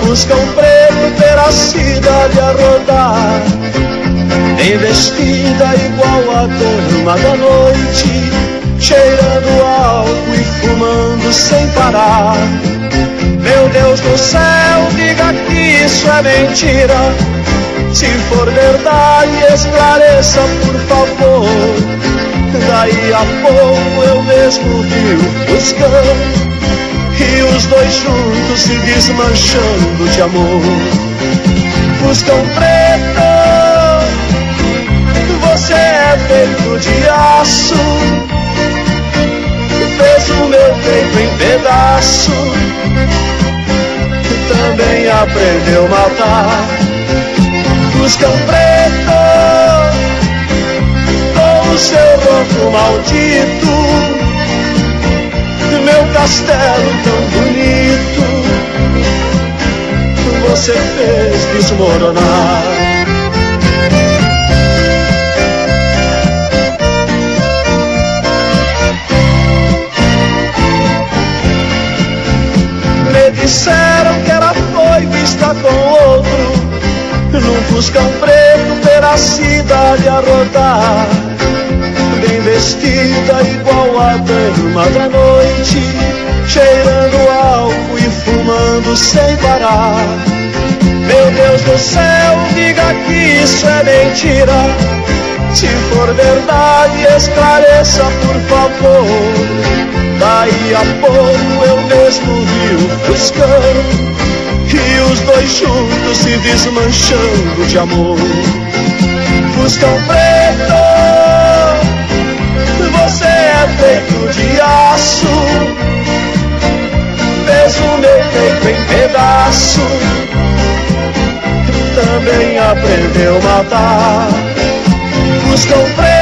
Fuscão preto pela cidade a rodar, bem vestida igual a dama da noite, cheirando álcool e fumando sem parar. Meu Deus do céu, diga que isso é mentira. Se for verdade, esclareça, por favor. Daí a pouco eu mesmo vi o Fuscão e os dois juntos se desmanchando de amor. Fuscão preto, você é feito de aço, fez o meu peito em pedaço, também aprendeu a matar. Fuscão preto, com o seu ronco maldito, meu castelo tão bonito, você fez desmoronar. Me disseram que ela foi vista com outro, num Fuscão preto pela cidade a rodar, bem vestida igual a dama da noite, cheirando álcool e fumando sem parar. Meu Deus do céu, diga que isso é mentira. Se for verdade, esclareça, por favor. Daí a pouco eu mesmo vi o Fuscão e os dois juntos se desmanchando de amor. Fuscão preto, você é feito de aço, fez o meu peito em pedaço, também aprendeu a matar. Fuscão preto,